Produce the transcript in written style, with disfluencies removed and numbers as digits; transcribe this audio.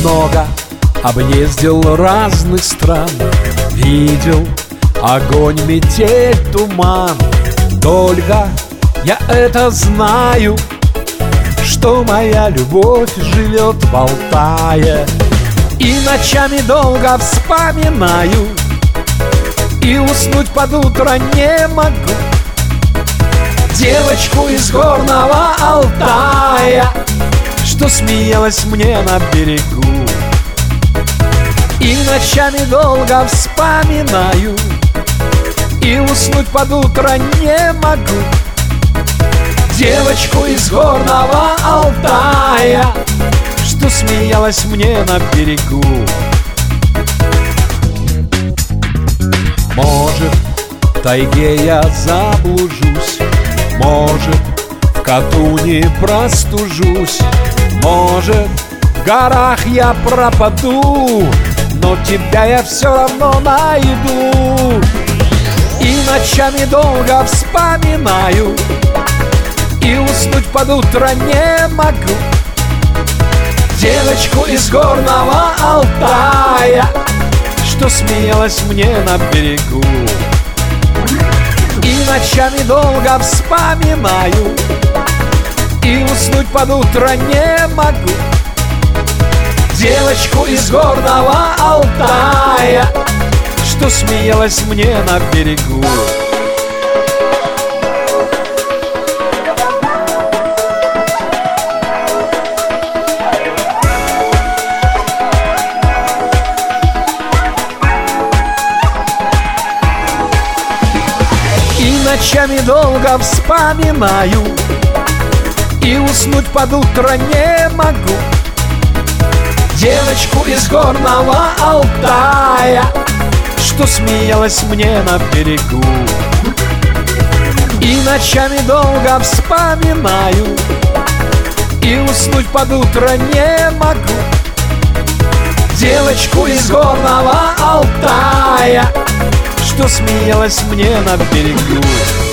много объездил разных стран, видел огонь, метель, туман. Только я это знаю, что моя любовь живет в Алтае. И ночами долго вспоминаю, и уснуть под утро не могу девочку из горного Алтая, что смеялась мне на берегу. И ночами долго вспоминаю, и уснуть под утро не могу девочку из горного Алтая, что смеялась мне на берегу. Может, в тайге я заблужусь, может, в Катуне простужусь, может, в горах я пропаду, но тебя я все равно найду. И ночами долго вспоминаю, и уснуть под утро не могу девочку из горного Алтая, что смеялась мне на берегу. И ночами долго вспоминаю, и уснуть под утро не могу девочку из горного Алтая, что смеялась мне на берегу. И ночами долго вспоминаю, и уснуть под утро не могу девочку из горного Алтая, что смеялась мне на берегу. И ночами долго вспоминаю, и уснуть под утро не могу девочку из горного Алтая, что смеялась мне на берегу.